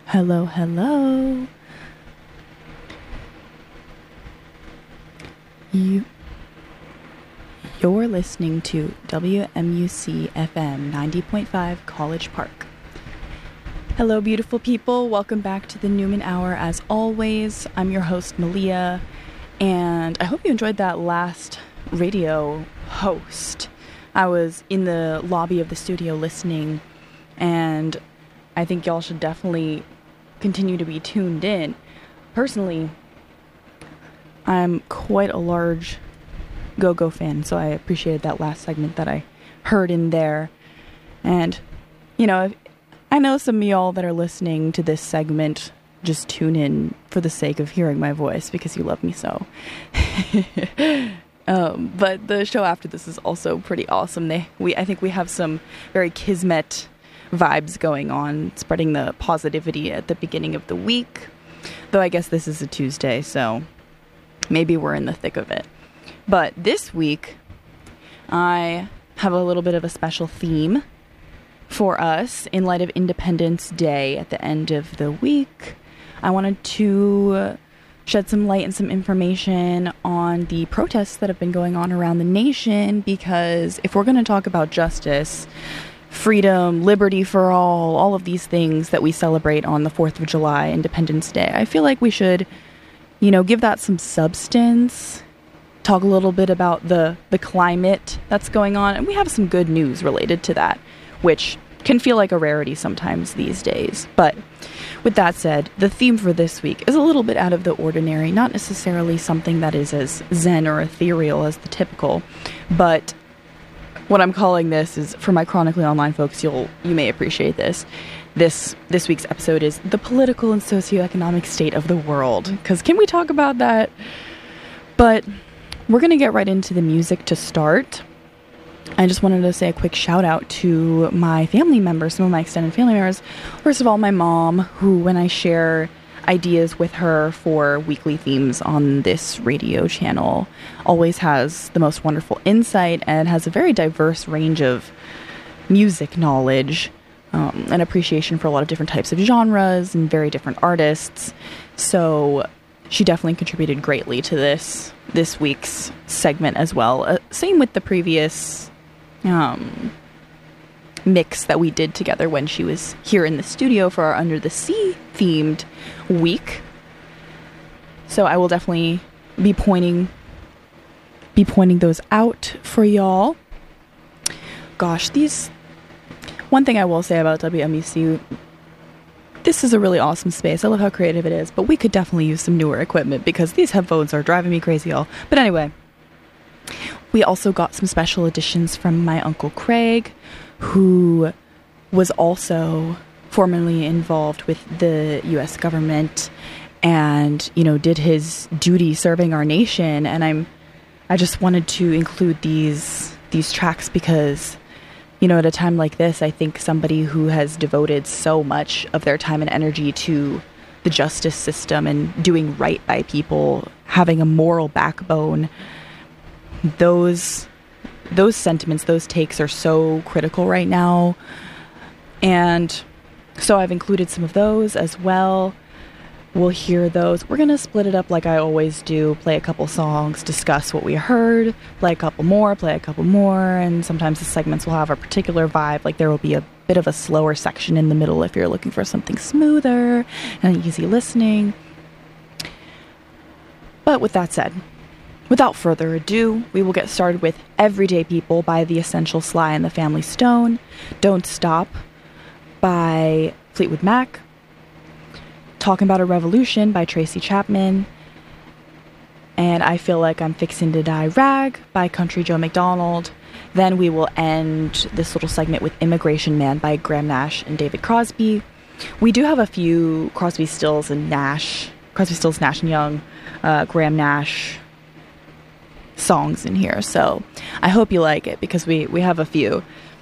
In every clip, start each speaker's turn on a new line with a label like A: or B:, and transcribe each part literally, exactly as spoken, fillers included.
A: Hello, hello. You, you're listening to W M U C F M ninety point five College Park. Hello, beautiful people. Welcome back to the Newman Hour. As always, I'm your host, Malia, and I hope you enjoyed that last radio host. I was in the lobby of the studio listening, and I think y'all should definitely continue to be tuned in. Personally, I'm quite a large Go-Go fan, so I appreciated that last segment that I heard in there. And, you know, I know some of y'all that are listening to this segment just tune in for the sake of hearing my voice because you love me so. um, but the show after this is also pretty awesome. They, we, I think we have some very kismet vibes going on, spreading the positivity at the beginning of the week. Though I guess this is a Tuesday, so maybe we're in the thick of it. But this week, I have a little bit of a special theme for us in light of Independence Day at the end of the week. I wanted to shed some light and some information on the protests that have been going on around the nation, because if we're going to talk about justice, freedom, liberty for all, all of these things that we celebrate on the fourth of July, Independence Day, I feel like we should, you know, give that some substance, talk a little bit about the, the climate that's going on, and we have some good news related to that, which can feel like a rarity sometimes these days. But with that said, the theme for this week is a little bit out of the ordinary, not necessarily something that is as zen or ethereal as the typical, but what I'm calling this is, for my chronically online folks, you'll you may appreciate this. This this week's episode is the political and socioeconomic state of the world. Because can we talk about that? But we're going to get right into the music to start. I just wanted to say a quick shout out to my family members, some of my extended family members. First of all, my mom, who, when I share ideas with her for weekly themes on this radio channel, always has the most wonderful insight and has a very diverse range of music knowledge, um, and appreciation for a lot of different types of genres and very different artists. So she definitely contributed greatly to this this week's segment as well. Uh, same with the previous um, mix that we did together when she was here in the studio for our Under the Sea themed week. So I will definitely be pointing be pointing those out for y'all. Gosh, these one thing I will say about W M U C, this is a really awesome space. I love how creative it is, but we could definitely use some newer equipment because these headphones are driving me crazy, y'all. But anyway, we also got some special editions from my Uncle Craig, who was also formerly involved with the U S government and, you know, did his duty serving our nation. And I'm, I just wanted to include these, these tracks because, you know, at a time like this, I think somebody who has devoted so much of their time and energy to the justice system and doing right by people, having a moral backbone, those those sentiments, those takes are so critical right now. And so I've included some of those as well. We'll hear those. We're going to split it up like I always do. Play a couple songs, discuss what we heard, play a couple more, play a couple more, and sometimes the segments will have a particular vibe. Like there will be a bit of a slower section in the middle if you're looking for something smoother and easy listening. But with that said, without further ado, we will get started with Everyday People by The Essential Sly and the Family Stone, Don't Stop by Fleetwood Mac, Talking About a Revolution by Tracy Chapman, and I Feel Like I'm Fixin' to Die Rag by Country Joe McDonald. Then we will end this little segment with Immigration Man by Graham Nash and David Crosby. We do have a few Crosby, Stills, and Nash, Crosby, Stills, Nash and Young, uh, Graham Nash songs in here, so I hope you like it because we, we have a few.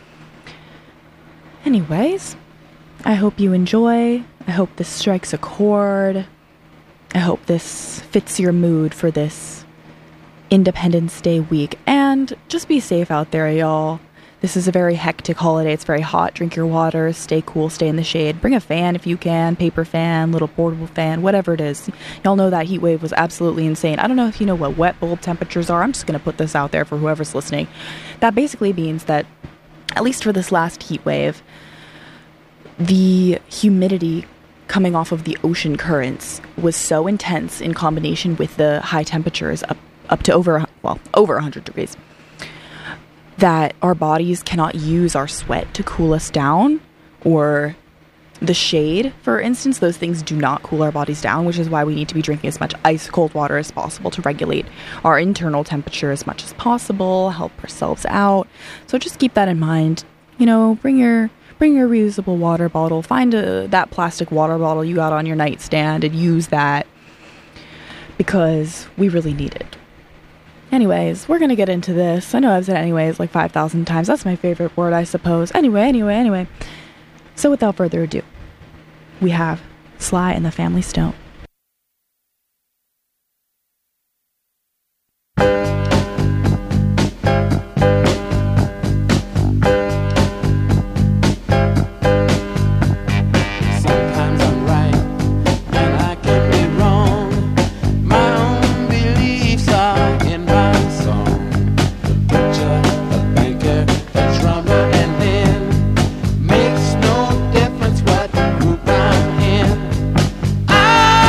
A: Anyways, I hope you enjoy. I hope this strikes a chord. I hope this fits your mood for this Independence Day week. And just be safe out there, y'all. This is a very hectic holiday. It's very hot. Drink your water, stay cool, stay in the shade. Bring a fan if you can, paper fan, little portable fan, whatever it is. Y'all know that heat wave was absolutely insane. I don't know if you know what wet bulb temperatures are. I'm just going to put this out there for whoever's listening. That basically means that, at least for this last heat wave, the humidity coming off of the ocean currents was so intense in combination with the high temperatures up, up to over, well, over one hundred degrees, that our bodies cannot use our sweat to cool us down, or the shade, for instance. Those things do not cool our bodies down, which is why we need to be drinking as much ice cold water as possible to regulate our internal temperature as much as possible, help ourselves out. So just keep that in mind. You know, bring your bring your reusable water bottle. Find a, that plastic water bottle you got on your nightstand and use that, because we really need it. Anyways, we're going to get into this. I know I've said anyways like five thousand times. That's my favorite word, I suppose. Anyway, anyway, anyway. So without further ado, we have Sly and the Family Stone.
B: I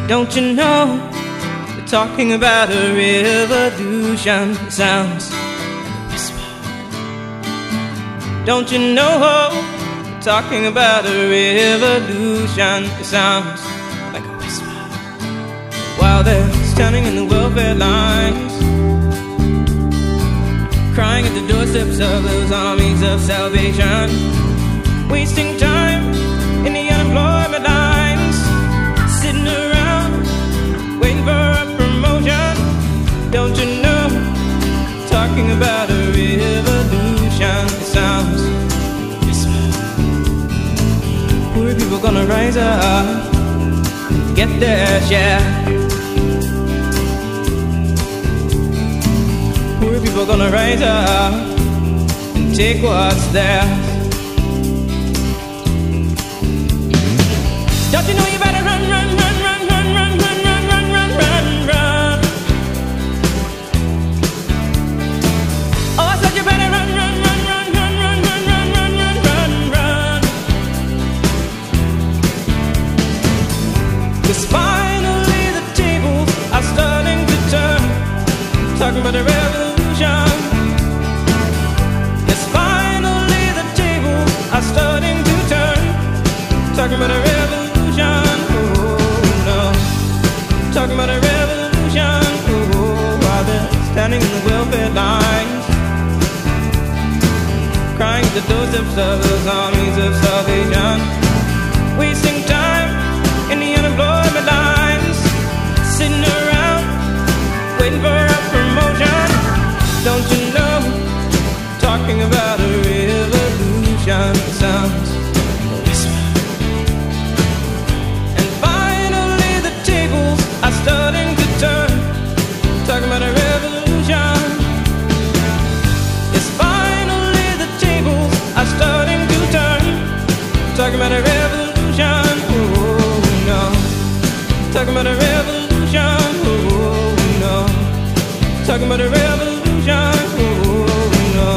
B: Don't you know we're talking about a revolution? It sounds like a whisper. Don't you know we're talking about a revolution? It sounds like a whisper. While they're standing in the welfare lines, crying at the doorsteps of those armies of salvation, wasting time in the unemployment lines, sitting around waiting for a promotion. Don't you know, talking about a revolution? It sounds whisper. Poor people gonna rise up and get their share. Poor people gonna rise up and take what's theirs. Don't you know you better run, run, run, run, run, run, run, run, run, run, run, run. Oh, I said you better run, run, run, run, run, run, run, run, run, run, run, run. 'Cause finally the tables are starting to turn, talking about the revolution. Yes, finally the tables are starting to turn, talking about a revolution. Talking about a revolution, oh, while they're standing in the welfare lines, crying at the doorsteps of those armies of salvation, wasting time in the unemployment lines, sitting around waiting for a promotion. Don't you know, talking about a revolution sounds whisper. Are starting to turn, talking about a revolution. Yes, finally the tables are starting to turn, talking about a revolution. Oh no, talking about a revolution. Oh no, talking about a revolution. Oh no.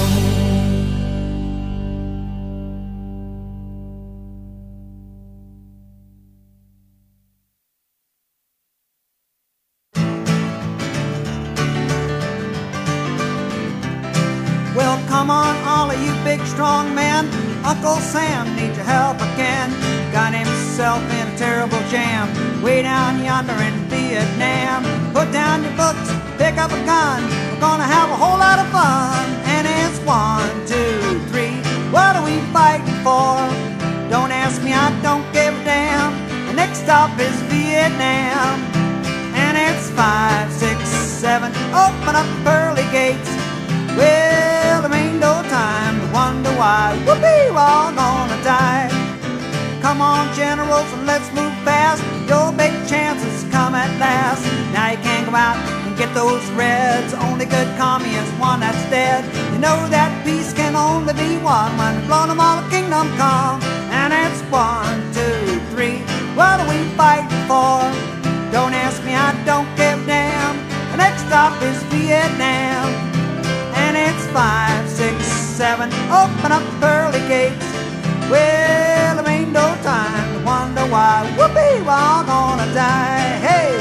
C: Come on, all of you big strong men, Uncle Sam needs your help again. Got himself in a terrible jam, way down yonder in Vietnam. Put down your books, pick up a gun, we're gonna have a whole lot of fun. And it's one, two, three, what are we fighting for? Don't ask me, I don't give a damn. The next stop is Vietnam. And it's five, six, seven, open up the pearly gates. Well, there ain't no time to wonder why. Whoopee, we're all gonna die. Come on, generals, and let's move fast. Your big chances come at last. Now you can't go out and get those reds. Only good commie is one that's dead. You know that peace can only be one when we've blown them all the kingdom come. And it's one, two, three, what are we fighting for? Don't ask me, I don't give a damn. The next stop is Vietnam. And it's five, six, seven, open up the pearly gates. Well, there ain't no time to wonder why. Whoopee, we're all gonna die. Hey!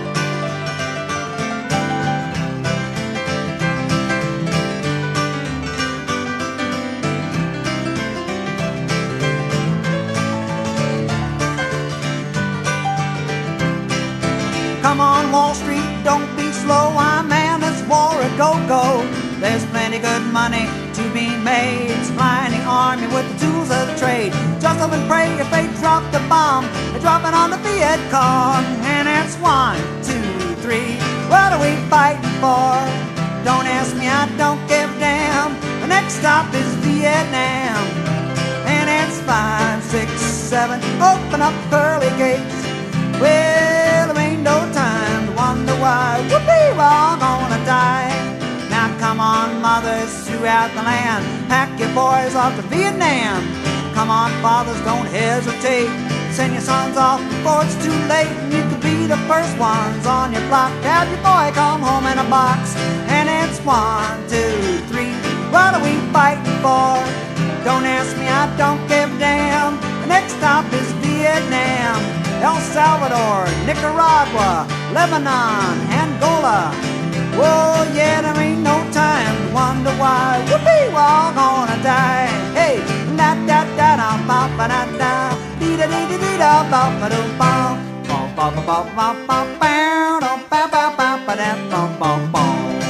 C: Come on, Wall Street, don't be slow. I'm man, this war a go-go. There's plenty good money to be made, supplying the army with the tools of the trade. Just hope and pray if they drop the bomb, they're dropping on the Viet Cong. And it's one, two, three, what are we fighting for? Don't ask me, I don't give a damn. The next stop is Vietnam. And it's five, six, seven, open up the pearly gates. Well, there ain't no time to wonder why. Whoopee, we're all gonna die. Now come on, mothers throughout the land, pack your boys off to Vietnam. Come on, fathers, don't hesitate. Send your sons off before it's too late. And you could be the first ones on your block to have your boy come home in a box. And it's one, two, three, what are we fighting for? Don't ask me, I don't give a damn. The next stop is Vietnam. El Salvador, Nicaragua, Lebanon, Angola. Whoa, yeah, there ain't no time to wonder why. Whoopee, we're all gonna die. Hey, la da da da ba ba da da, dee da dee dee dee da ba ba do ba, ba ba ba ba ba ba ba da ba ba ba ba da ba ba ba.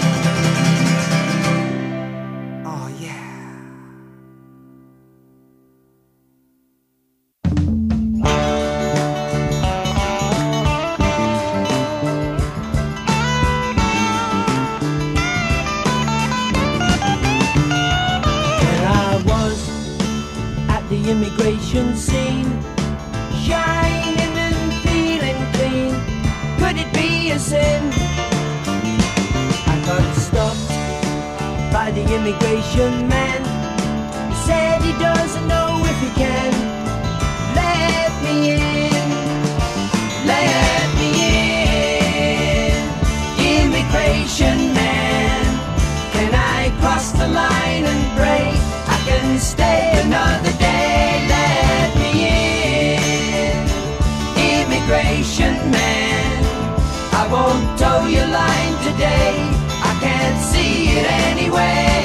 C: Oh yeah.
D: Immigration scene, shining and feeling clean. Could it be a sin? I got stopped by the immigration man. He said he doesn't know if he can let me in, let me in. Immigration man, can I cross the line and pray I can stay another day? Immigration man, I won't tow your line today. I can't see it anyway.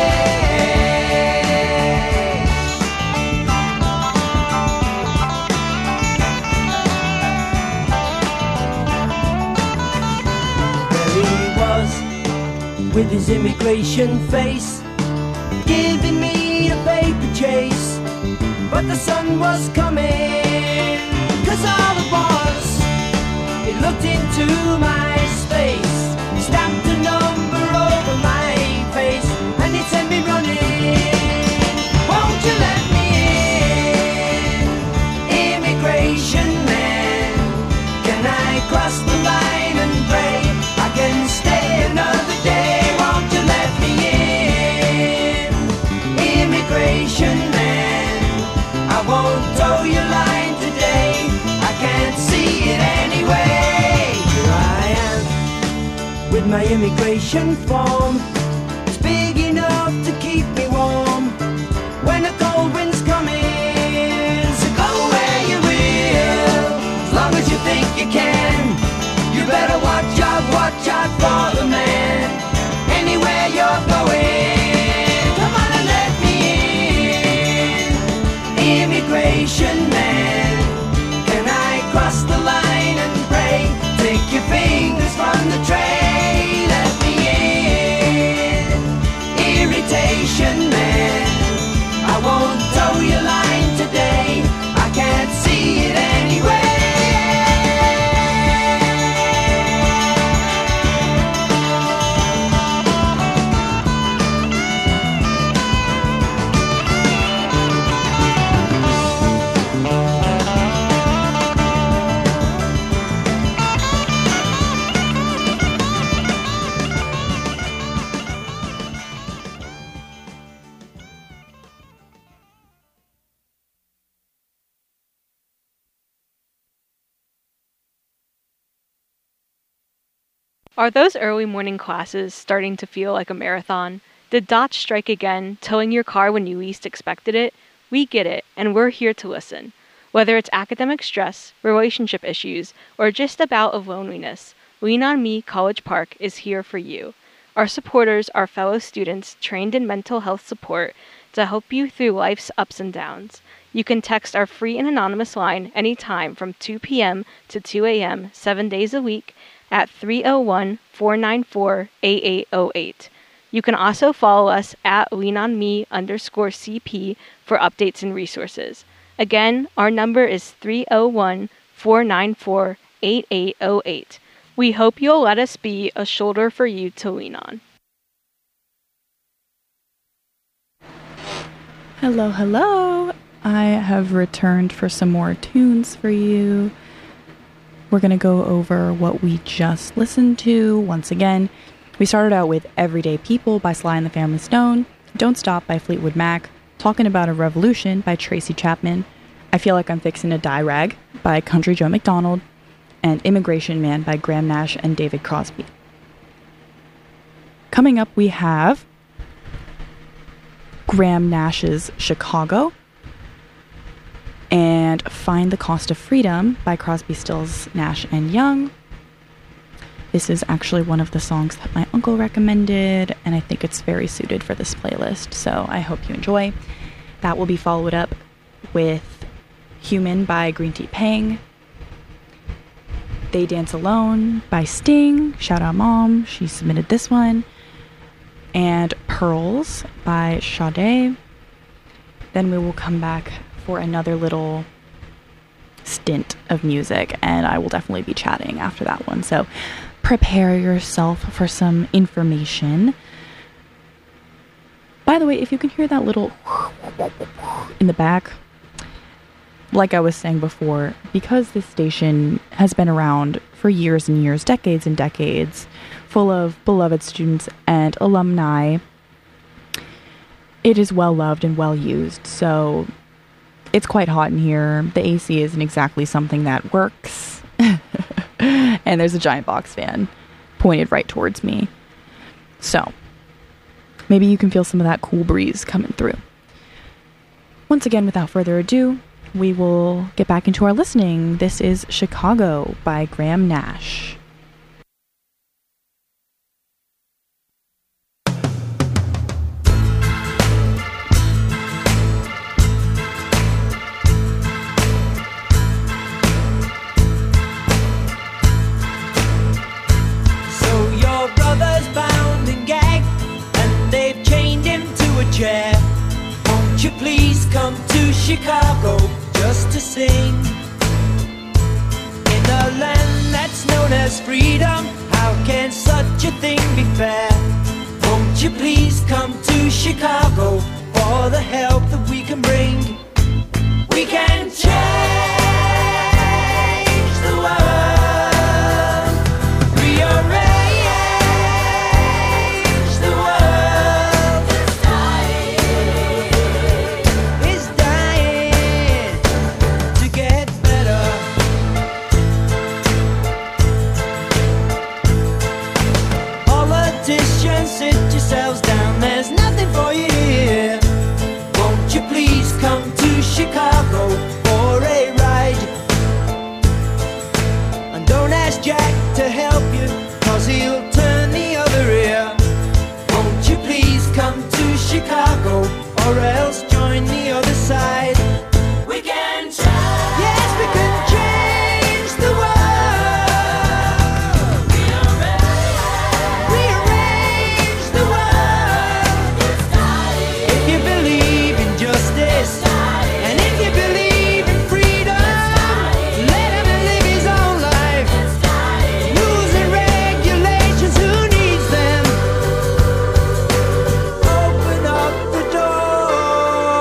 D: There he was with his immigration face, giving me a paper chase, but the sun was coming. Cause all it was, it looked into my space, stamped a number over my face, and it sent me running. Won't you let me in, immigration man? Can I cross the line and pray I can stay another day? Won't you let me in, immigration man? I won't tow your line today. Can't see it anyway. Here I am with my immigration form. It's big enough to keep me warm when a cold wind's coming. So go where you will, as long as you think you can. You better watch out, watch out for the man. Anywhere you're going, come on and let me in, immigration man. Cross the line and pray. Take your fingers from the tray. Let me in, irritation man. I won't tow your line today. I can't see it anyway.
E: Are those early morning classes starting to feel like a marathon? Did dots strike again, towing your car when you least expected it? We get it, and we're here to listen. Whether it's academic stress, relationship issues, or just a bout of loneliness, Lean On Me College Park is here for you. Our supporters are fellow students trained in mental health support to help you through life's ups and downs. You can text our free and anonymous line anytime from two p.m. to two a.m. seven days a week at three oh one, four nine four, eight eight oh eight. You can also follow us at leanonme underscore CP for updates and resources. Again, our number is three oh one, four nine four, eight eight oh eight. We hope you'll let us be a shoulder for you to lean on.
A: Hello, hello. I have returned for some more tunes for you. We're going to go over what we just listened to once again. We started out with Everyday People by Sly and the Family Stone, Don't Stop by Fleetwood Mac, Talking About a Revolution by Tracy Chapman, I Feel Like I'm Fixing a Die Rag by Country Joe McDonald, and Immigration Man by Graham Nash and David Crosby. Coming up, we have Graham Nash's Chicago, and and Find the Cost of Freedom by Crosby, Stills, Nash and Young. This is actually one of the songs that my uncle recommended, and I think it's very suited for this playlist, so I hope you enjoy. That will be followed up with Human by Green Tea Pang, They Dance Alone by Sting, shout out Mom, she submitted this one, and Pearls by Sade. Then we will come back for another little stint of music, and I will definitely be chatting after that one, so prepare yourself for some information. By the way, if you can hear that little in the back, like I was saying before, because this station has been around for years and years, decades and decades, full of beloved students and alumni, it is well loved and well used, so it's quite hot in here. The A C isn't exactly something that works. And there's a giant box fan pointed right towards me. So, maybe you can feel some of that cool breeze coming through. Once again, without further ado, we will get back into our listening. This is Chicago by Graham Nash.
D: Chair. Won't you please come to Chicago just to sing? In a land that's known as freedom, how can such a thing be fair? Won't you please come to Chicago for the help that we can bring? We can change the world, rearrange down, there's nothing for you here. Won't you please come to Chicago for a ride? And don't ask Jack to help you, cause he'll turn the other ear. Won't you please come to Chicago, or else join the other side? We can try. Yes, we can change the world. Open up the door.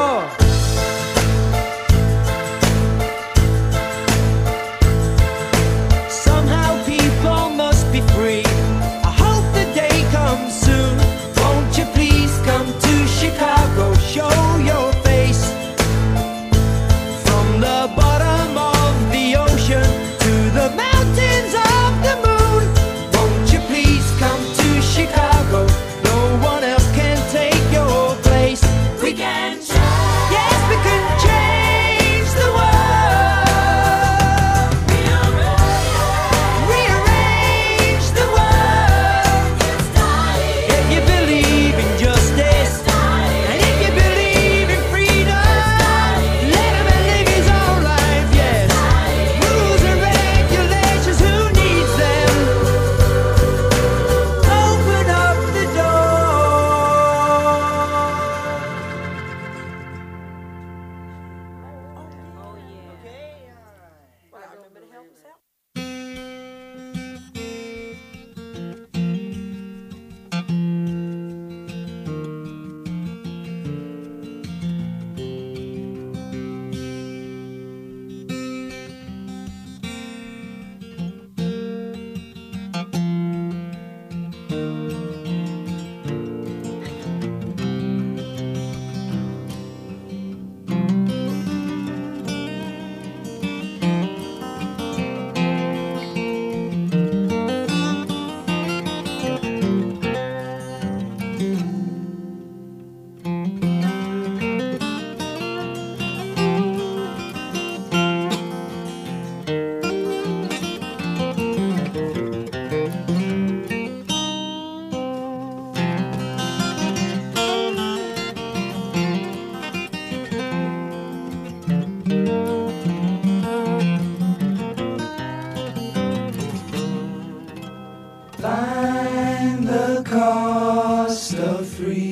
D: of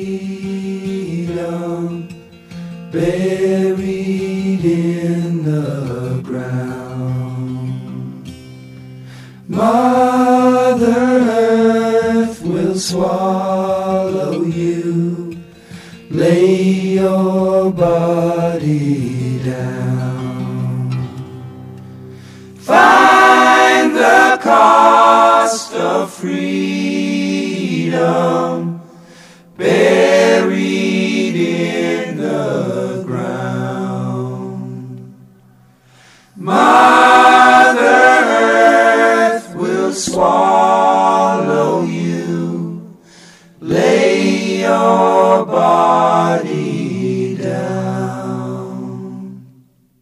D: freedom buried in the ground. Mother Earth will swallow you, lay your body down. Find the cost of freedom buried in the ground. Mother Earth will swallow you, lay your body down.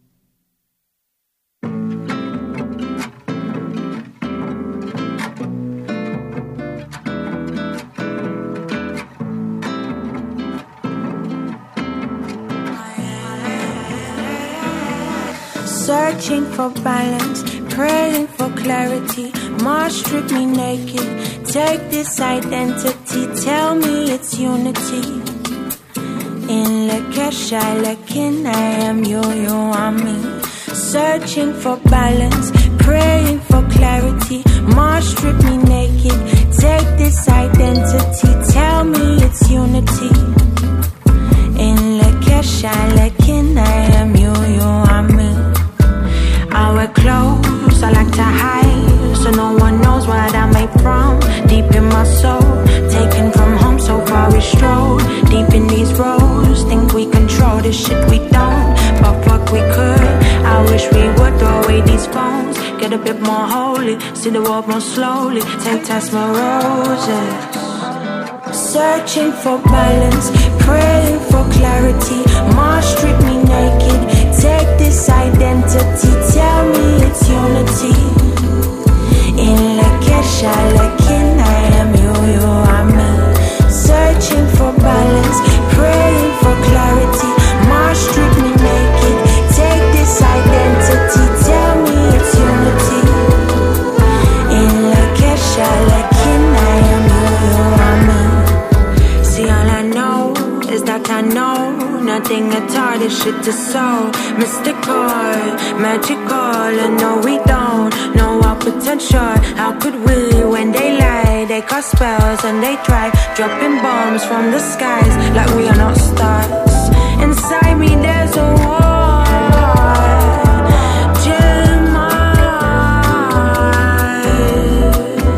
F: Searching for balance, praying for clarity. Mars strip me naked. Take this identity, tell me it's unity. In Lakesh, I Lakin, I am you, you are me. Searching for balance, praying for clarity. Mars strip me naked. Take this identity, tell me it's unity. In Lakesh, I Lakin, I am you, you are me. I wear clothes I like to hide, so no one knows what I'm made from. Deep in my soul, taken from home, so far we stroll. Deep in these roads, think we control this shit we don't, but fuck we could. I wish we would throw away these phones, get a bit more holy, see the world more slowly, take test my roses. Searching for balance, praying for clarity. Mars strip me naked. Take this identity, tell me it's unity. In Lakesh, I Lakin, I am you, you are me. Searching for balance, praying for clarity. Mars strip me naked. Take this identity, tell me it's unity. In Lakesh, I Lakin, I am you, you are me. See, all I know is that I know nothing at all, this shit is so mystical, magical. And no, we don't know our potential. How could we, when they lie, they cast spells and they try dropping bombs from the skies like we are not stars. Inside me there's a war, Jeremiah,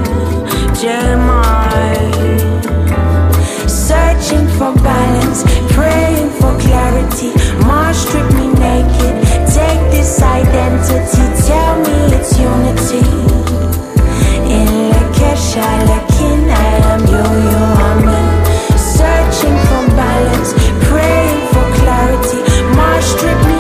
F: Jeremiah. Searching for balance, praying for clarity. Mars strip me naked. Take this identity, tell me it's unity. In Lakesh, I Lakin, I am you, you are me. Searching for balance, praying for clarity. Mars strip me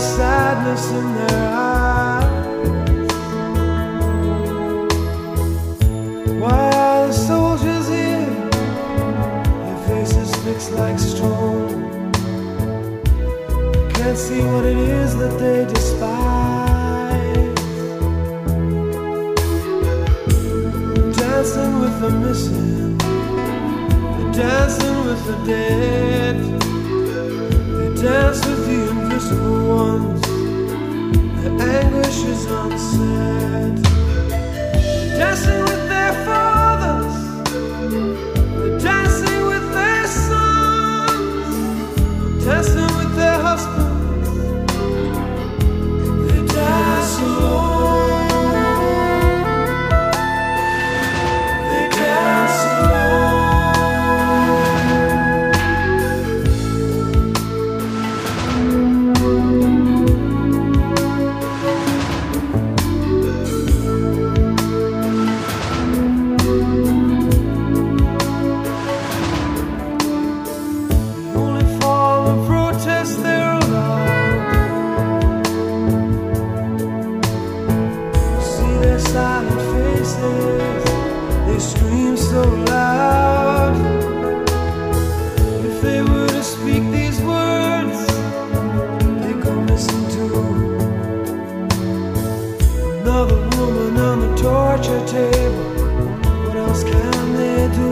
G: sadness in their eyes. Why are the soldiers here? Their faces fixed like stone. Can't see what it is that they despise. Dancing with the missing, they're dancing with the dead. They dance with the invisible ones, their anguish is unsaid. Dancing with their fathers, they're dancing with their sons, dancing with their husbands, they dance alone. They dance alone. Only form of protest they're allowed. See their silent faces, they scream so loud. If they were to speak these words, they go missing too. Another woman on the torture table, what else can they do?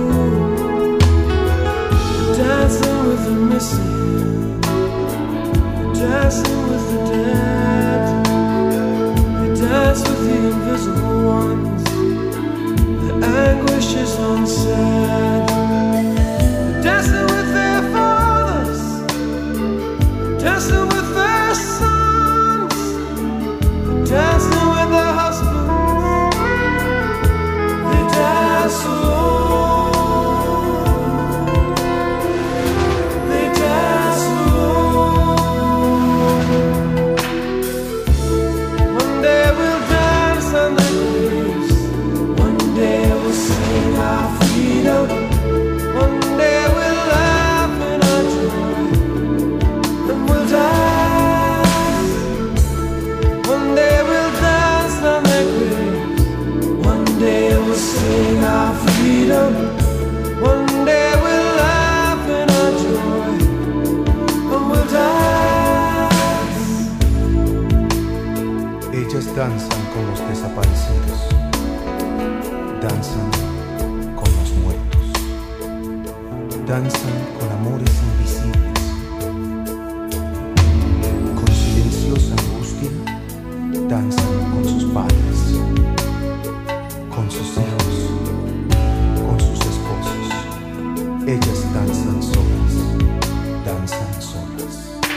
G: Dancing with the missing, dancing with the dead. They dance with the invisible ones, the anguish is unsaid. Dancing with their fathers, dancing with their sons, dancing with their husbands. They dance alone. They dance alone. One day we'll dance on the graves. One day we'll sing our freedom. One day we'll laugh in our joy. And we'll dance. One day we'll dance on their graves. One day we'll sing our freedom. One day we'll laugh in our joy. And we'll dance.
H: Ellas danzan con los desaparecidos, danzan con los muertos, danzan con amores invisibles, con silenciosa angustia, danzan con sus padres, con sus hijos, con sus esposos. Ellas danzan solas, danzan solas.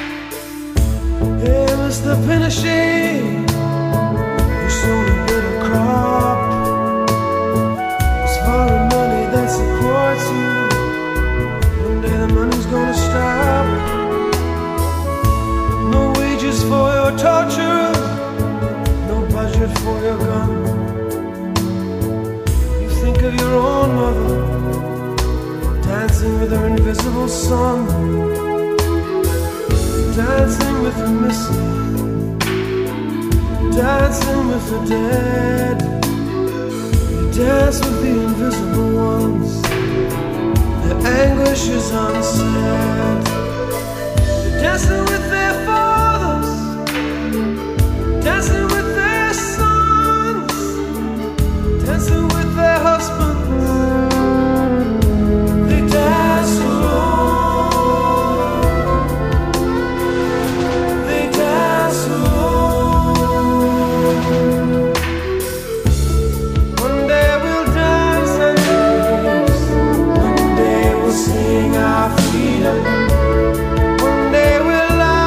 G: Hey, Mister Pinochet, you sold a little crop. It's foreign money that supports you. One day the money's gonna stop. No wages for your torture, no budget for your gun. You think of your own mother, dancing with her invisible son, dancing with the missing, dancing with the dead. You dance with the invisible ones, their anguish is unsaid. You're dancing with their fathers, dancing with their sons, dancing with their husbands. They dance alone. They dance alone. One day we'll dance on the graves. One day we'll sing our freedom. One day we'll laugh.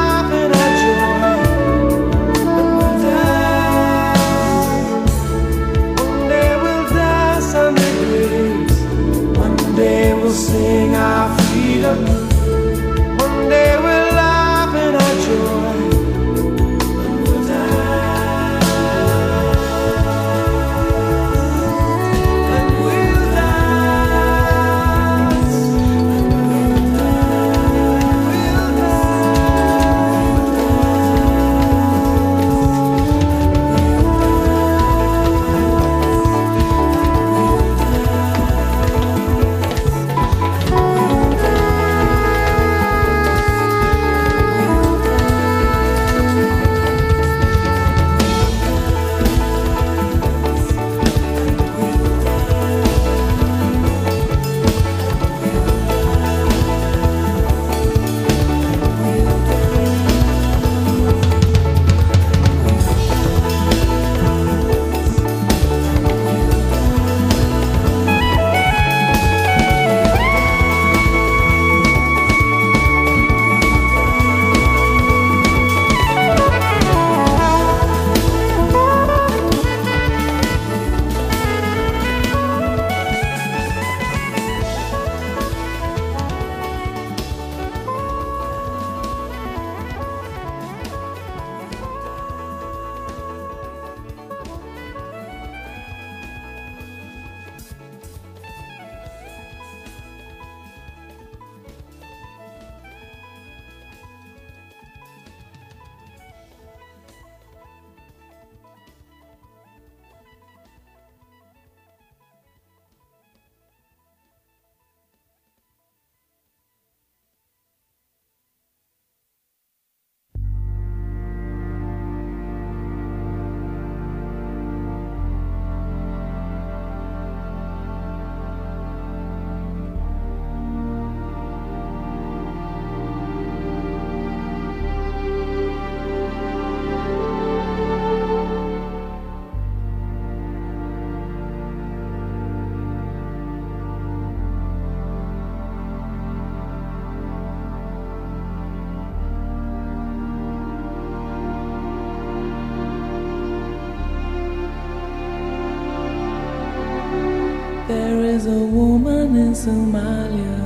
I: is a woman in Somalia,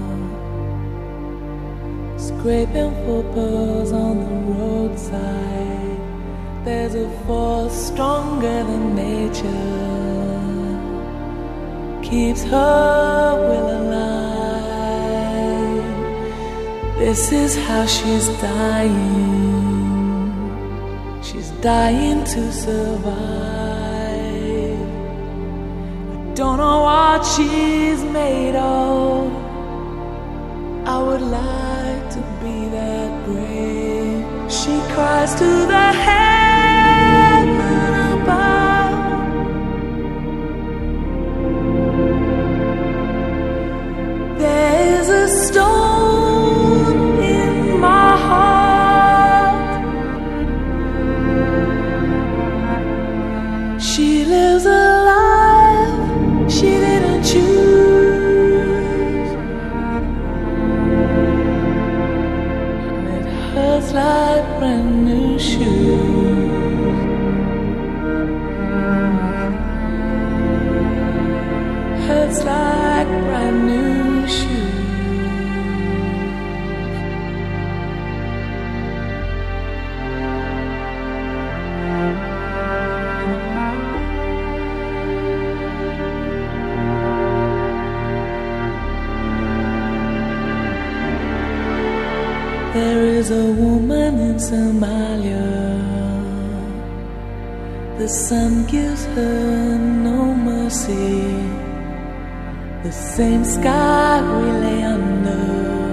I: scraping for pearls on the roadside. There's a force stronger than nature, keeps her will alive. This is how she's dying. She's dying to survive. I don't know what she's made of. I would like to be that brave. She cries to the heaven above. There's a stone in my heart. She lives a life she didn't choose. And it hurts like brand new shoes. Hurts like brand new shoes. There is a woman in Somalia. The sun gives her no mercy. The same sky we lay under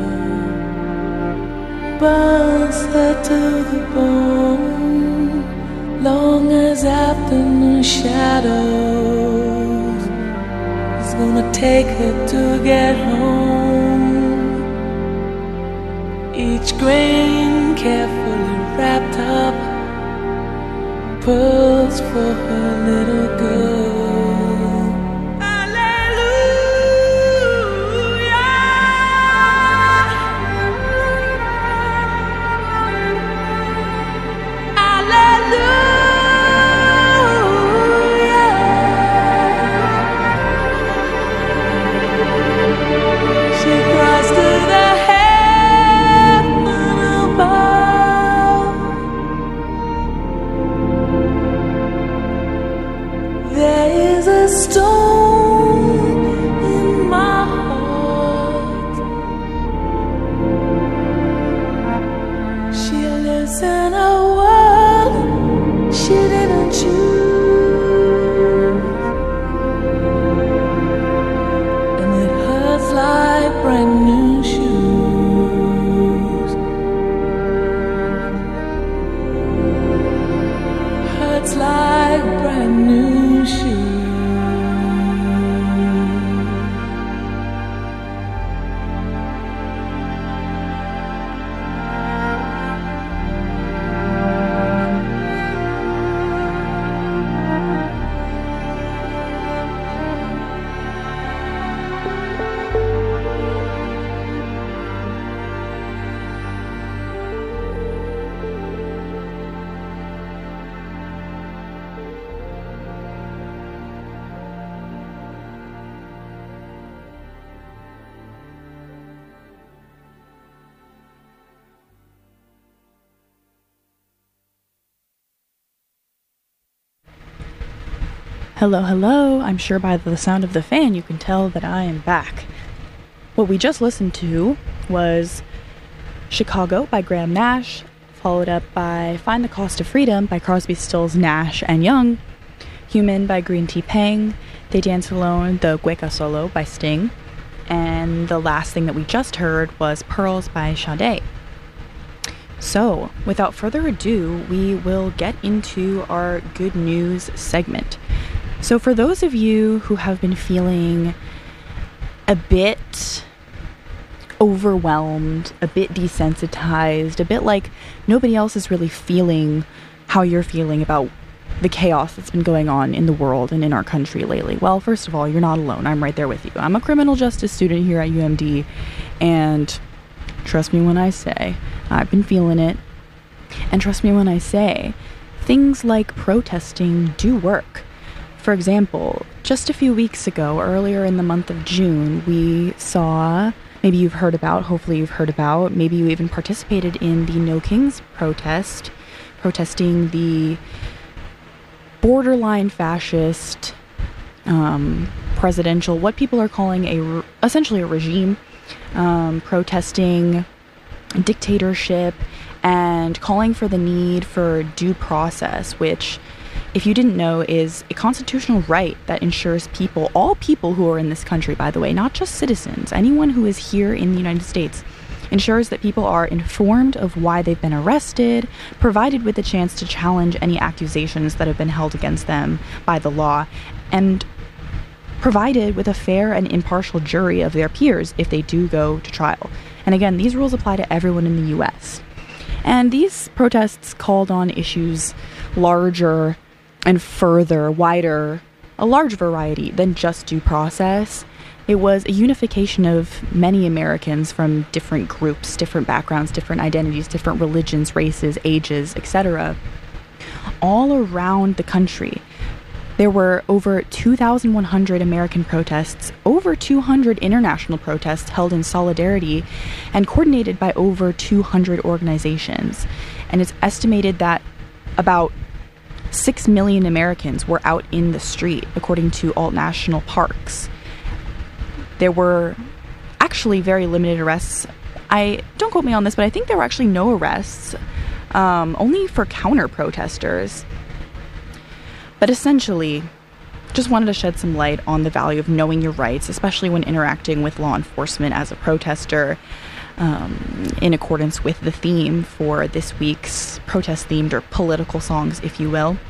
I: burns her to the bone. Long as afternoon shadows is gonna take her to get home. Each grain carefully wrapped up, pearls for her little girl. Stone in my heart. She lives in a world she didn't choose, and it hurts like brand new shoes. Hurts like brand new shoes.
A: Hello, hello. I'm sure by the sound of the fan you can tell that I am back. What we just listened to was Chicago by Graham Nash, followed up by Find the Cost of Freedom by Crosby, Stills, Nash and Young, Human by Green Tea Pang, They Dance Alone, the Cueca Solo by Sting, and the last thing that we just heard was Pearls by Sade. So, without further ado, we will get into our good news segment. So for those of you who have been feeling a bit overwhelmed, a bit desensitized, a bit like nobody else is really feeling how you're feeling about the chaos that's been going on in the world and in our country lately. Well, first of all, you're not alone. I'm right there with you. I'm a criminal justice student here at U M D, and trust me when I say, I've been feeling it. And trust me when I say, things like protesting do work. For example, just a few weeks ago, earlier in the month of June, we saw, maybe you've heard about, hopefully you've heard about, maybe you even participated in the No Kings protest, protesting the borderline fascist um, presidential, what people are calling a, essentially a regime, um, protesting dictatorship and calling for the need for due process, which, if you didn't know, is a constitutional right that ensures people, all people who are in this country, by the way, not just citizens, anyone who is here in the United States, ensures that people are informed of why they've been arrested, provided with a chance to challenge any accusations that have been held against them by the law, and provided with a fair and impartial jury of their peers if they do go to trial. And again, these rules apply to everyone in the U S. And these protests called on issues larger and further, wider, a large variety than just due process. It was a unification of many Americans from different groups, different backgrounds, different identities, different religions, races, ages, et cetera, all around the country. There were over two thousand one hundred American protests, over two hundred international protests held in solidarity and coordinated by over two hundred organizations. And it's estimated that about six million Americans were out in the street, according to Alt National Parks. There were actually very limited arrests. I don't quote me on this, but I think there were actually no arrests, um, only for counter-protesters. But essentially, just wanted to shed some light on the value of knowing your rights, especially when interacting with law enforcement as a protester, um, in accordance with the theme for this week's protest-themed or political songs, if you will.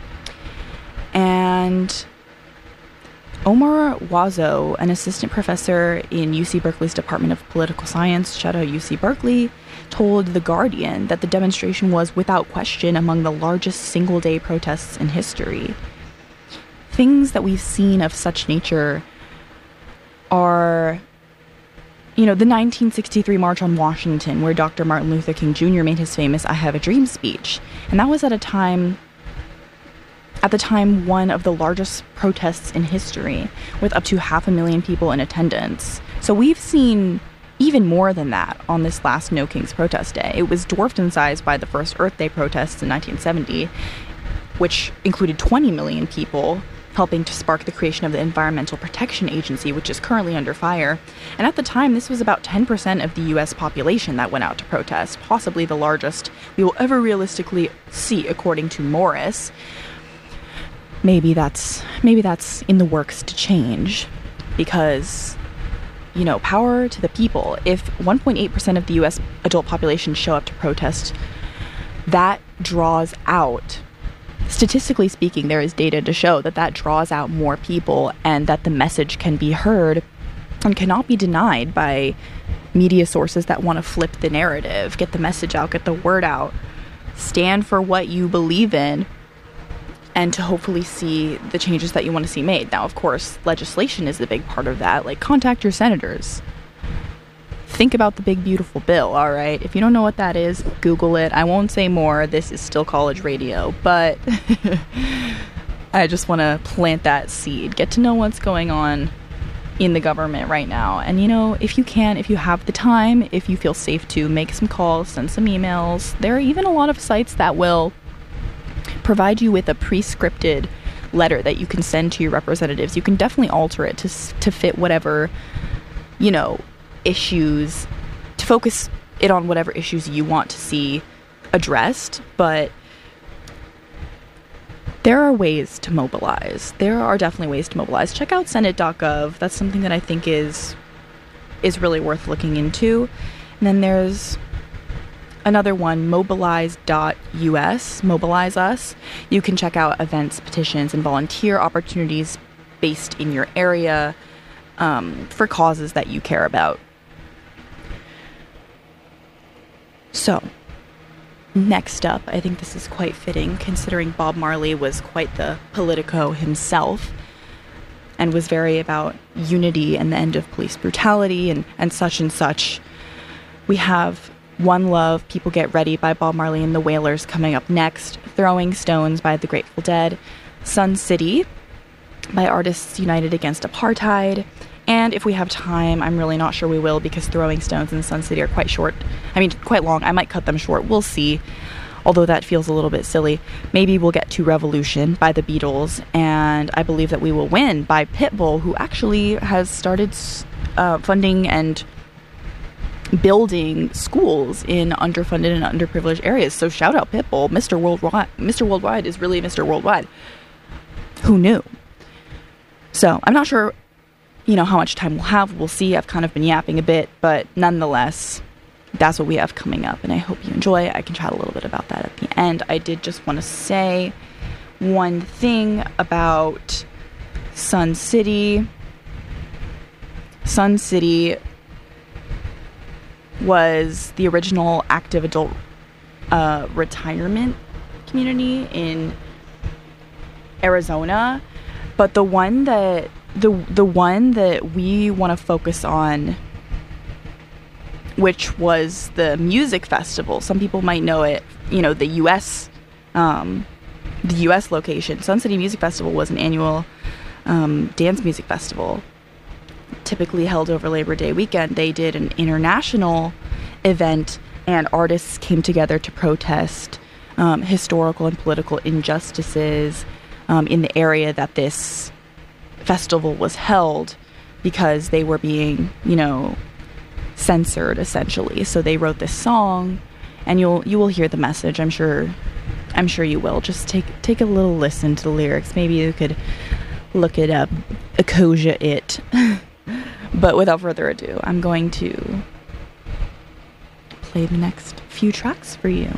A: And Omar Wazo, an assistant professor in U C Berkeley's Department of Political Science, shout out U C Berkeley, told The Guardian that the demonstration was without question among the largest single-day protests in history. Things that we've seen of such nature are, you know, the nineteen sixty-three March on Washington, where Doctor Martin Luther King Junior made his famous I Have a Dream speech. And that was at a time, at the time, one of the largest protests in history, with up to half a million people in attendance. So we've seen even more than that on this last No Kings protest day. It was dwarfed in size by the first Earth Day protests in nineteen seventy, which included twenty million people, helping to spark the creation of the Environmental Protection Agency, which is currently under fire. And at the time, this was about ten percent of the U S population that went out to protest, possibly the largest we will ever realistically see, according to Morris. Maybe that's maybe that's in the works to change, because, you know, power to the people. If one point eight percent of the U S adult population show up to protest, that draws out, statistically speaking, there is data to show that that draws out more people, and that the message can be heard and cannot be denied by media sources that want to flip the narrative, get the message out, get the word out, stand for what you believe in, and to hopefully see the changes that you want to see made. Now, of course, legislation is a big part of that. Like, contact your senators. Think about the big, beautiful bill, all right? If you don't know what that is, Google it. I won't say more. This is still college radio, but I just want to plant that seed. Get to know what's going on in the government right now. And, you know, if you can, if you have the time, if you feel safe to, make some calls, send some emails. There are even a lot of sites that will provide you with a pre-scripted letter that you can send to your representatives. You can definitely alter it to to fit whatever, you know, issues, to focus it on whatever issues you want to see addressed. But there are ways to mobilize. There are definitely ways to mobilize. Check out senate dot gov. That's something that I think is is really worth looking into. And then there's another one, mobilize dot U S, Mobilize Us. You can check out events, petitions, and volunteer opportunities based in your area, um, for causes that you care about. So, next up, I think this is quite fitting, considering Bob Marley was quite the politico himself, and was very about unity and the end of police brutality and, and such and such. We have One Love, People Get Ready by Bob Marley and the Wailers coming up next, Throwing Stones by the Grateful Dead, Sun City by Artists United Against Apartheid. And if we have time, I'm really not sure we will, because Throwing Stones and Sun City are quite short. I mean, quite long. I might cut them short. We'll see. Although that feels a little bit silly. Maybe we'll get to Revolution by the Beatles. And I believe that we will win by Pitbull, who actually has started uh, funding and building schools in underfunded and underprivileged areas. So shout out Pitbull. Mister Worldwide. Mister Worldwide is really Mister Worldwide. Who knew? So I'm not sure, you know, how much time we'll have. We'll see. I've kind of been yapping a bit, but nonetheless, that's what we have coming up, and I hope you enjoy it. I can chat a little bit about that at the end. I did just want to say one thing about Sun City. Sun City was the original active adult uh, retirement community in Arizona, but the one that the the one that we want to focus on, which was the music festival. Some people might know it, you know, the U S um, the U S location. Sun City Music Festival was an annual um, dance music festival, typically held over Labor Day weekend. They did an international event, and artists came together to protest um, historical and political injustices um, in the area that this festival was held, because they were being, you know, censored essentially. So they wrote this song, and you'll you will hear the message. I'm sure I'm sure you will. Just take take a little listen to the lyrics. Maybe you could look it up, Akosia it. But without further ado, I'm going to play the next few tracks for you.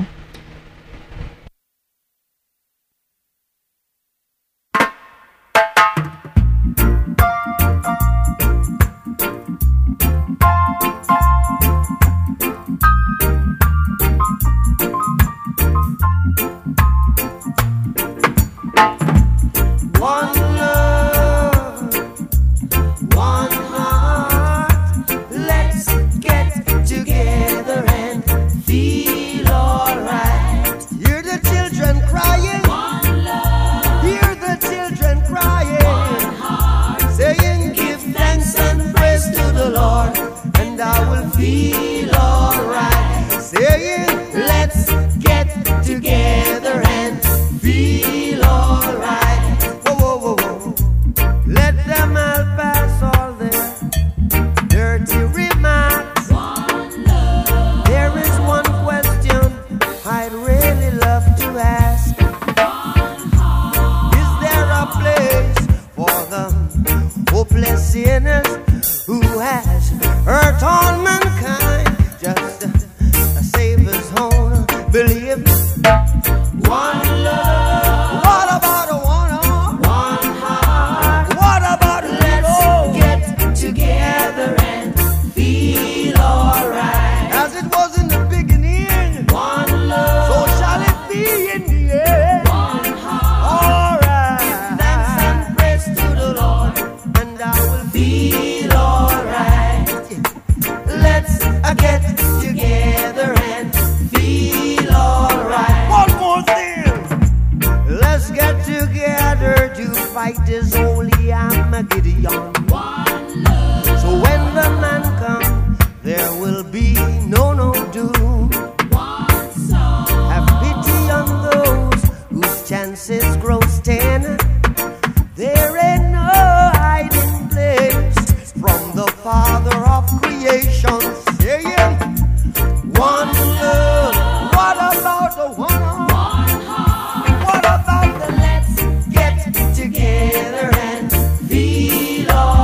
D: What about the let's get together and feel all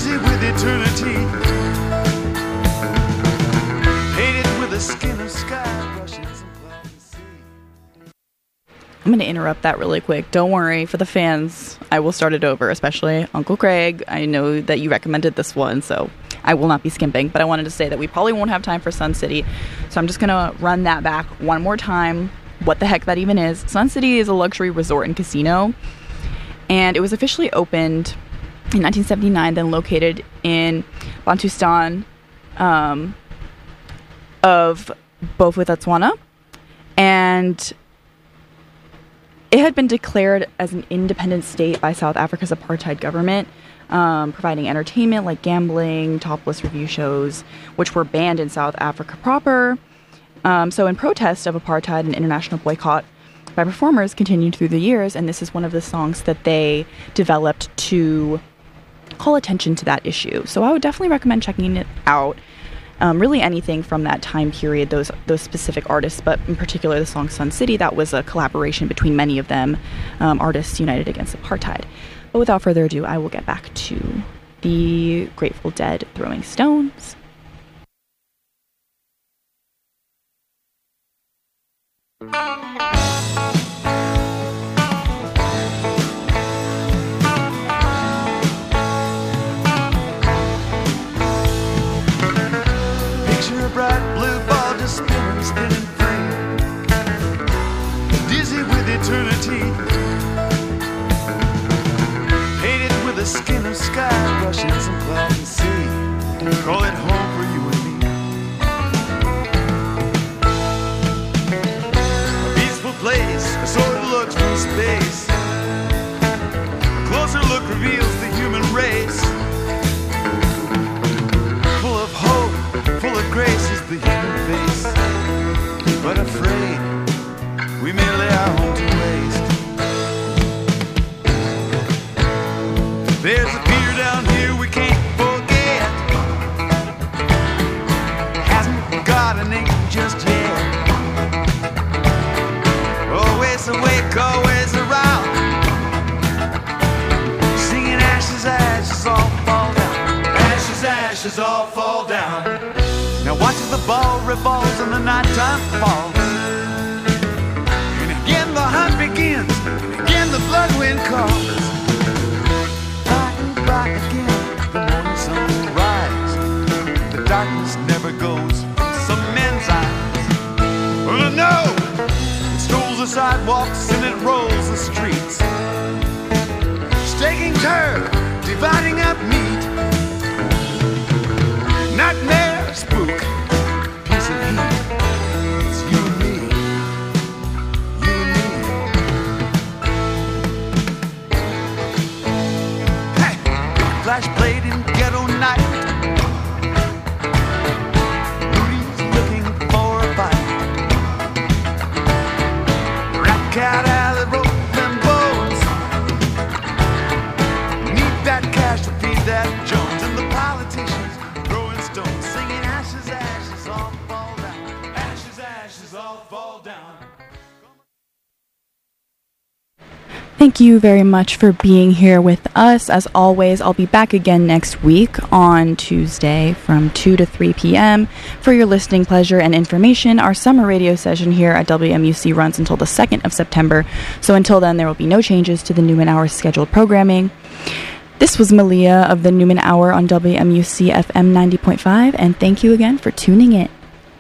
J: dizzy with eternity, painted with the skin of sky brushes and clouds and sea.
A: I'm going to interrupt that really quick. Don't worry, for the fans, I will start it over, especially Uncle Craig. I know that you recommended this one, so I will not be skimping. But I wanted to say that we probably won't have time for Sun City, so I'm just going to run that back one more time. What the heck that even is. Sun City is a luxury resort and casino, and it was officially opened in nineteen seventy-nine, then located in Bantustan um, of Bophuthatswana, and it had been declared as an independent state by South Africa's apartheid government, um, providing entertainment like gambling, topless review shows, which were banned in South Africa proper. Um, so in protest of apartheid, an international boycott by performers continued through the years, and this is one of the songs that they developed to call attention to that issue. So I would definitely recommend checking it out. Um, really anything from that time period, those those specific artists, but in particular the song Sun City, that was a collaboration between many of them, um, artists united against apartheid. But without further ado, I will get back to the Grateful Dead throwing stones.
J: Picture a bright blue ball just spinning, spinning free, dizzy with eternity, painted with the skin of sky brushes and clouds and sea. Call it home for you and me. A peaceful place, a sort of looks from space. A closer look reveals the human race. Full of hope, full of grace is the human face, but afraid we may lay our home to waste. There's a fear down here we can't forget, hasn't got a name just yet. Always awake, always around, singing ashes, ashes all fall down. Ashes, ashes all fall down. Now watch as the ball revolves and the nighttime falls, and again the hunt begins, and again the blood wind calls. By and by again the morning sun will rise. The darkness never goes from some men's eyes. Well, no, it strolls the sidewalks and it rolls the streets, staking turf, dividing up meat. Nightmare, spook, peace and heat. It's you and me, you and me. Hey, flash blade in ghetto night. Rudy's looking for a fight. Rat cat alley, rope and bones. Need that cash to feed that Jones and the politicians. Singing ashes, ashes all fall down. Ashes, ashes all fall down.
A: Thank you very much for being here with us. As always, I'll be back again next week on Tuesday from two to three p.m. for your listening pleasure and information. Our summer radio session here at W M U C runs until the second of September. So until then, there will be no changes to the Newman Hour scheduled programming. This was Malia of the Newman Hour on W M U C F M ninety point five, and thank you again for tuning in.